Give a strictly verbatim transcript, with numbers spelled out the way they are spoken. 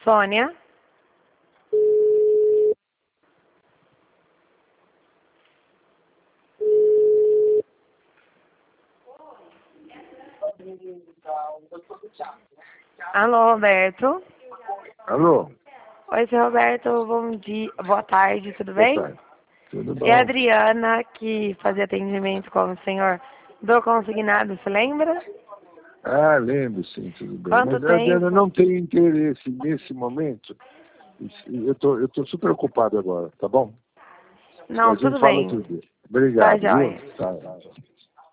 Sônia? Alô, Roberto? Alô? Oi, seu Roberto, bom dia, boa tarde, tudo bem? Boa tarde. Tudo bom? E a Adriana, que fazia atendimento com o senhor do consignado, se lembra? Ah, lembro, sim, tudo bem. Quanto Mas tempo? a Adriana não tem interesse nesse momento. Eu tô, eu tô super ocupado agora, tá bom? Não, A gente tudo fala bem. outro dia. Tá, Obrigado, viu? joia. Tá.